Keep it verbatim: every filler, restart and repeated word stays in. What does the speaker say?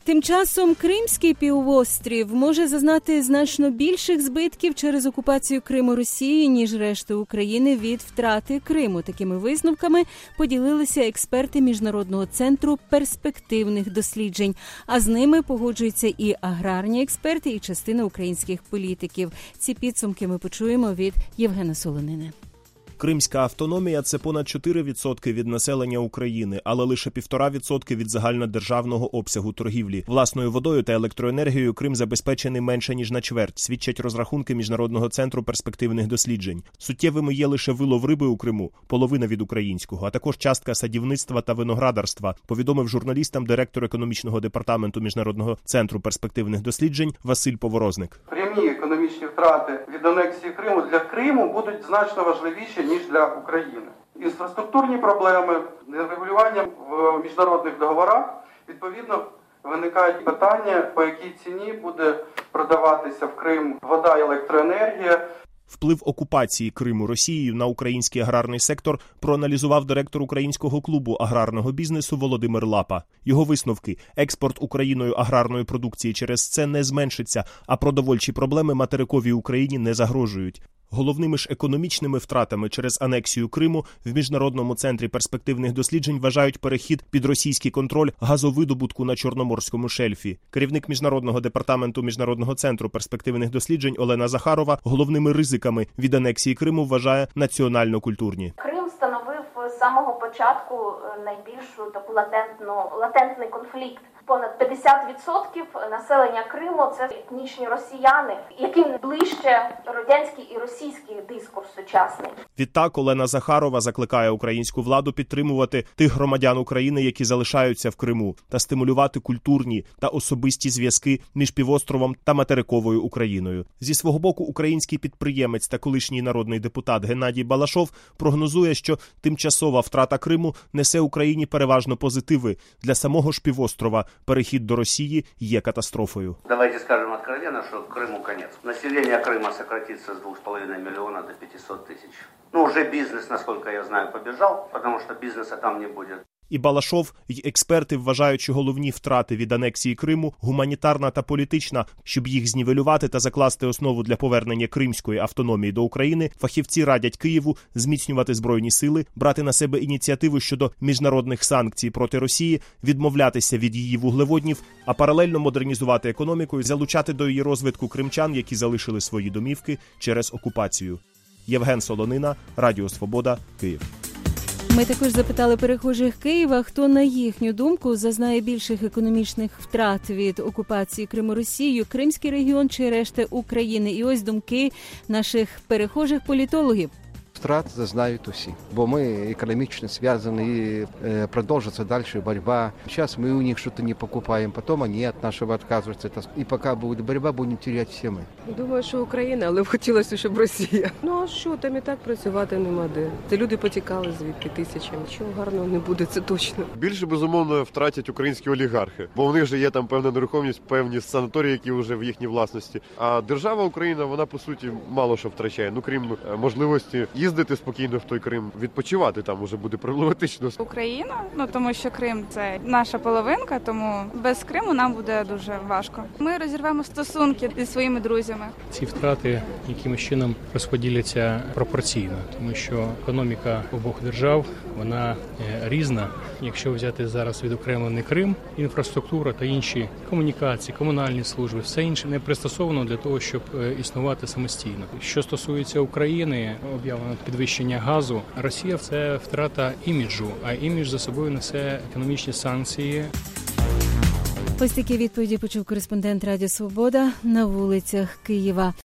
Тим часом Кримський півострів може зазнати значно більших збитків через окупацію Криму Росією, ніж решта України від втрати Криму. Такими висновками поділилися експерти Міжнародного центру перспективних досліджень. А з ними погоджуються і аграрні експерти, і частина українських політиків. Ці підсумки ми почуємо від Євгена Солонини. Кримська автономія – це понад чотири відсотки від населення України, але лише півтора відсотки від загальнодержавного обсягу торгівлі. Власною водою та електроенергією Крим забезпечений менше, ніж на чверть, свідчать розрахунки Міжнародного центру перспективних досліджень. Суттєвими є лише вилов риби у Криму, половина від українського, а також частка садівництва та виноградарства, повідомив журналістам директор економічного департаменту Міжнародного центру перспективних досліджень Василь Поворозник. Прямі економічні втрати від анексії Криму для Криму будуть значно важливіші, ніж для України. Інфраструктурні проблеми, нерегулювання в міжнародних договорах, відповідно, виникають питання, по якій ціні буде продаватися в Крим вода і електроенергія. Вплив окупації Криму Росією на український аграрний сектор проаналізував директор українського клубу аграрного бізнесу Володимир Лапа. Його висновки – експорт Україною аграрної продукції через це не зменшиться, а продовольчі проблеми материковій Україні не загрожують. Головними ж економічними втратами через анексію Криму в Міжнародному центрі перспективних досліджень вважають перехід під російський контроль газовидобутку на Чорноморському шельфі. Керівник Міжнародного департаменту Міжнародного центру перспективних досліджень Олена Захарова головними ризиками від анексії Криму вважає національно-культурні. Крим становив з самого початку найбільшу таку латентну, латентний конфлікт. Понад п'ятдесят відсотків населення Криму – це етнічні росіяни, яким ближче радянський і російський дискурс сучасний. Відтак Олена Захарова закликає українську владу підтримувати тих громадян України, які залишаються в Криму, та стимулювати культурні та особисті зв'язки між півостровом та материковою Україною. Зі свого боку, український підприємець та колишній народний депутат Геннадій Балашов прогнозує, що тимчасова втрата Криму несе Україні переважно позитиви. Для самого ж півострова перехід до Росії є катастрофою. Давайте скажем откровенно, что Крыму конец. Население Крыма сократится с двух с половиной миллиона до пятисот тысяч. Ну, уже бизнес, насколько я знаю, побежал, потому что бизнеса там не будет. І Балашов, і експерти вважають, що головні втрати від анексії Криму – гуманітарна та політична. Щоб їх знівелювати та закласти основу для повернення кримської автономії до України, фахівці радять Києву зміцнювати збройні сили, брати на себе ініціативу щодо міжнародних санкцій проти Росії, відмовлятися від її вуглеводнів, а паралельно модернізувати економіку і залучати до її розвитку кримчан, які залишили свої домівки через окупацію. Євген Солонина, Радіо Свобода, Київ. Ми також запитали перехожих Києва, хто, на їхню думку, зазнає більших економічних втрат від окупації Криму Росією, Кримський регіон чи решта України. І ось думки наших перехожих політологів. Втрат зазнають усі, бо ми економічно зв'язані і продовжується далі боротьба. Зараз ми у них щось не покупаємо, потім вони від нашого відказуються. І поки буде боротьба, будемо втрачати всі ми. Думаю, що Україна, але б хотілося, щоб Росія. Ну а що, там і так працювати нема де. Це люди потікали звідти тисячами. Нічого гарного не буде, це точно. Більше, безумовно, втратять українські олігархи, бо в них же є там певна нерухомість, певні санаторії, які вже в їхній власності. А держава Україна, вона, по суті, мало що втрачає, ну крім можливості їздити спокійно в той Крим, відпочивати там уже буде проблематично. Україна, ну тому що Крим – це наша половинка, тому без Криму нам буде дуже важко. Ми розірвемо стосунки зі своїми друзями. Ці втрати якимось чином розподіляться пропорційно, тому що економіка обох держав, вона різна. Якщо взяти зараз відокремлений Крим, інфраструктура та інші комунікації, комунальні служби, все інше не пристосовано для того, щоб існувати самостійно. Що стосується України, об'явлено підвищення газу, Росія – це втрата іміджу, а імідж за собою несе економічні санкції. Ось такі відповіді почув кореспондент Радіо Свобода на вулицях Києва.